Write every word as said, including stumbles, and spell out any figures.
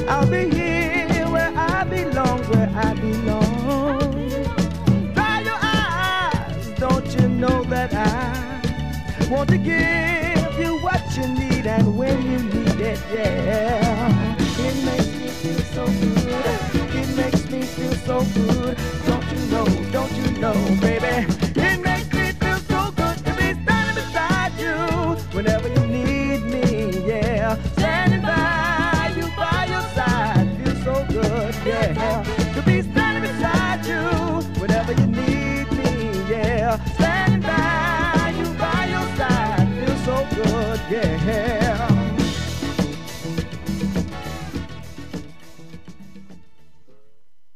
I'll be here where I belong, where I belong. Dry your eyes, don't you know that I want to give you what you need and when you need it, yeah. It makes me feel so good, it makes me feel so good. Don't you know, don't you know, baby? It makes me feel so good to be standing beside you whenever you need me, yeah. Standing by you, by your side, feels so good, yeah. To be standing beside you whenever you need me, yeah.